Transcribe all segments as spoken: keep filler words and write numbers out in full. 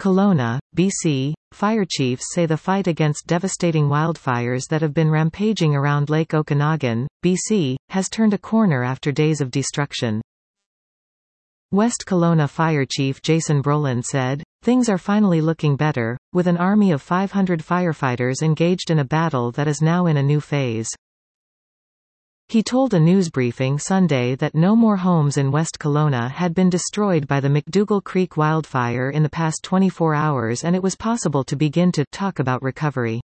Kelowna, B C, fire chiefs say the fight against devastating wildfires that have been rampaging around Lake Okanagan, B C, has turned a corner after days of destruction. West Kelowna Fire Chief Jason Brolin said, "Things are finally looking better, with an army of five hundred firefighters engaged in a battle that is now in a new phase." He told a news briefing Sunday that no more homes in West Kelowna had been destroyed by the McDougall Creek wildfire in the past twenty-four hours, and it was possible to begin to talk about recovery.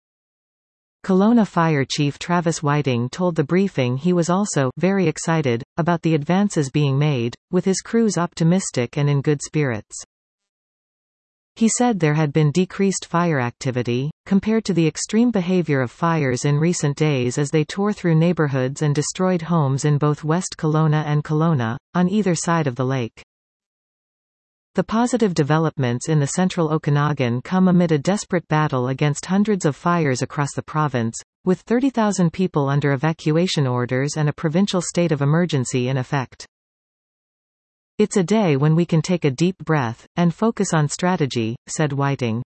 Kelowna Fire Chief Travis Whiting told the briefing he was also very excited about the advances being made, with his crews optimistic and in good spirits. He said there had been decreased fire activity, compared to the extreme behavior of fires in recent days as they tore through neighborhoods and destroyed homes in both West Kelowna and Kelowna, on either side of the lake. The positive developments in the central Okanagan come amid a desperate battle against hundreds of fires across the province, with thirty thousand people under evacuation orders and a provincial state of emergency in effect. "It's a day when we can take a deep breath, and focus on strategy," said Whiting.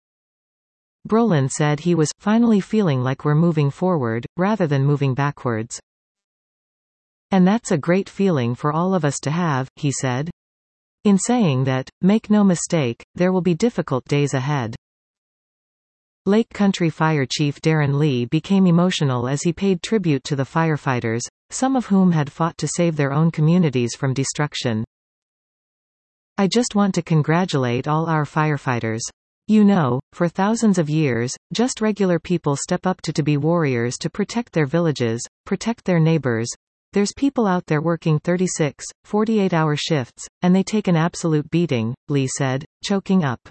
Brolin said he was finally feeling like we're moving forward, rather than moving backwards. "And that's a great feeling for all of us to have," he said. In saying that, make no mistake, there will be difficult days ahead. Lake Country Fire Chief Darren Lee became emotional as he paid tribute to the firefighters, some of whom had fought to save their own communities from destruction. "I just want to congratulate all our firefighters. You know, for thousands of years, just regular people step up to to be warriors to protect their villages, protect their neighbors. There's people out there working thirty-six, forty-eight hour shifts, and they take an absolute beating," Lee said, choking up.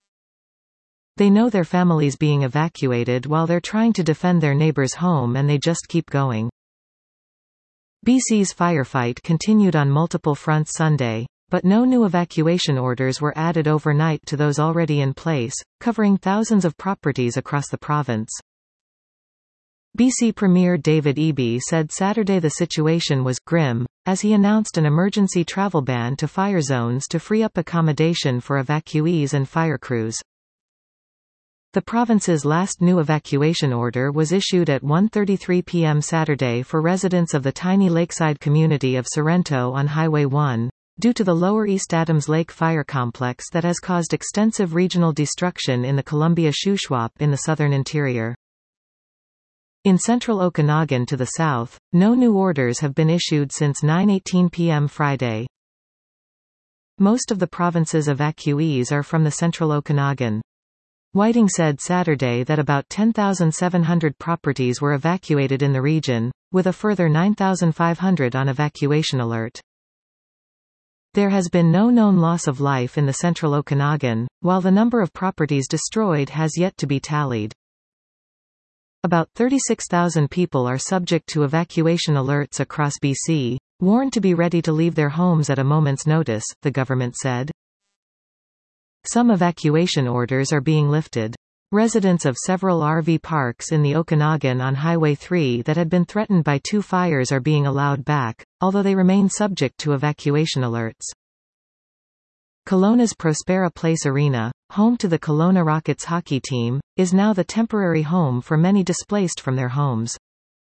"They know their families being evacuated while they're trying to defend their neighbor's home, and they just keep going." B C's firefight continued on multiple fronts Sunday, but no new evacuation orders were added overnight to those already in place, covering thousands of properties across the province. B C Premier David Eby said Saturday the situation was grim, as he announced an emergency travel ban to fire zones to free up accommodation for evacuees and fire crews. The province's last new evacuation order was issued at one thirty-three p m Saturday for residents of the tiny lakeside community of Sorrento on Highway one, due to the Lower East Adams Lake fire complex that has caused extensive regional destruction in the Columbia-Shuswap in the southern interior. In central Okanagan to the south, no new orders have been issued since nine eighteen p m Friday. Most of the province's evacuees are from the central Okanagan. Whiting said Saturday that about ten thousand seven hundred properties were evacuated in the region, with a further nine thousand five hundred on evacuation alert. There has been no known loss of life in the central Okanagan, while the number of properties destroyed has yet to be tallied. About thirty-six thousand people are subject to evacuation alerts across B C, warned to be ready to leave their homes at a moment's notice, the government said. Some evacuation orders are being lifted. Residents of several R V parks in the Okanagan on Highway three that had been threatened by two fires are being allowed back, although they remain subject to evacuation alerts. Kelowna's Prospera Place Arena, home to the Kelowna Rockets hockey team, is now the temporary home for many displaced from their homes.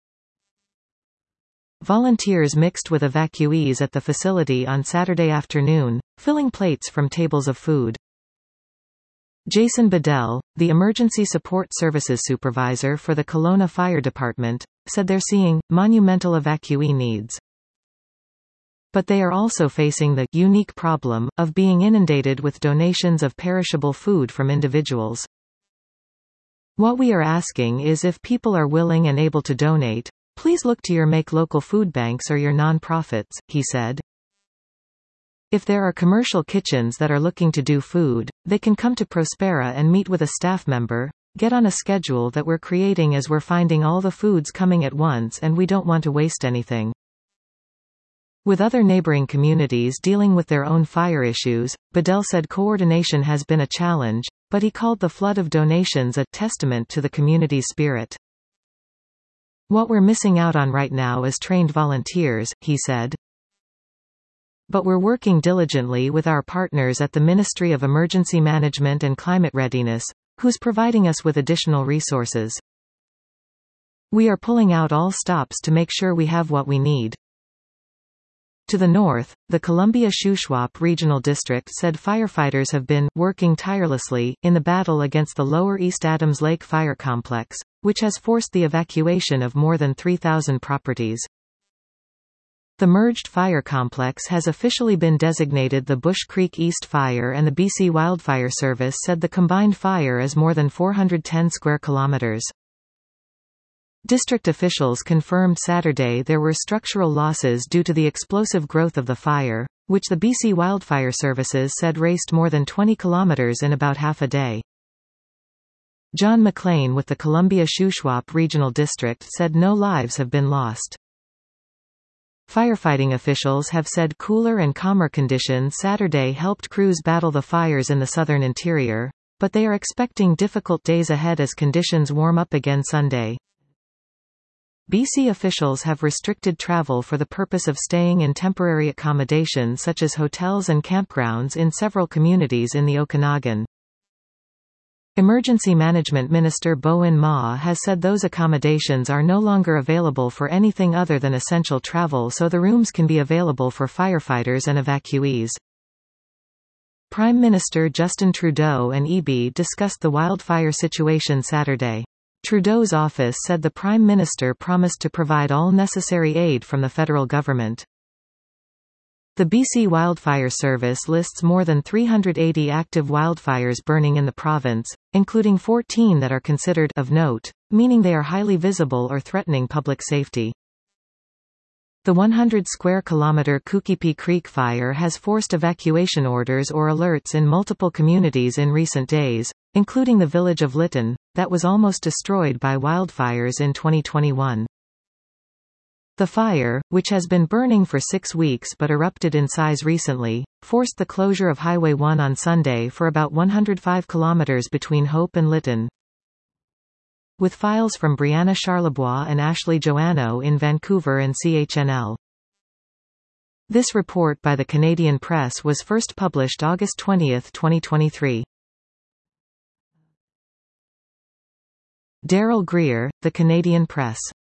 Volunteers mixed with evacuees at the facility on Saturday afternoon, filling plates from tables of food. Jason Bedell, the Emergency Support Services Supervisor for the Kelowna Fire Department, said they're seeing monumental evacuee needs. But they are also facing the unique problem of being inundated with donations of perishable food from individuals. "What we are asking is if people are willing and able to donate, please look to your make local food banks or your non-profits," he said. "If there are commercial kitchens that are looking to do food, they can come to Prospera and meet with a staff member, get on a schedule that we're creating as we're finding all the foods coming at once and we don't want to waste anything." With other neighboring communities dealing with their own fire issues, Bedell said coordination has been a challenge, but he called the flood of donations a testament to the community's spirit. "What we're missing out on right now is trained volunteers," he said. But we're working diligently with our partners at the Ministry of Emergency Management and Climate Readiness, who's providing us with additional resources. We are pulling out all stops to make sure we have what we need. To the north, the Columbia-Shuswap Regional District said firefighters have been working tirelessly in the battle against the lower East Adams Lake Fire Complex, which has forced the evacuation of more than three thousand properties. The merged fire complex has officially been designated the Bush Creek East Fire, and the B C Wildfire Service said the combined fire is more than four hundred ten square kilometers. District officials confirmed Saturday there were structural losses due to the explosive growth of the fire, which the B C Wildfire Services said raced more than twenty kilometers in about half a day. John McLean with the Columbia-Shuswap Regional District said no lives have been lost. Firefighting officials have said cooler and calmer conditions Saturday helped crews battle the fires in the southern interior, but they are expecting difficult days ahead as conditions warm up again Sunday. B C officials have restricted travel for the purpose of staying in temporary accommodation such as hotels and campgrounds in several communities in the Okanagan. Emergency Management Minister Bowen Ma has said those accommodations are no longer available for anything other than essential travel, so the rooms can be available for firefighters and evacuees. Prime Minister Justin Trudeau and E B discussed the wildfire situation Saturday. Trudeau's office said the Prime Minister promised to provide all necessary aid from the federal government. The B C Wildfire Service lists more than three hundred eighty active wildfires burning in the province, including fourteen that are considered of note, meaning they are highly visible or threatening public safety. The one hundred square kilometer Kookypee Creek fire has forced evacuation orders or alerts in multiple communities in recent days, including the village of Lytton, that was almost destroyed by wildfires in twenty twenty-one. The fire, which has been burning for six weeks but erupted in size recently, forced the closure of Highway one on Sunday for about one hundred five kilometers between Hope and Lytton. With files from Brianna Charlebois and Ashley Joannou in Vancouver and C H N L. This report by the Canadian Press was first published August twentieth, twenty twenty-three. Daryl Greer, The Canadian Press.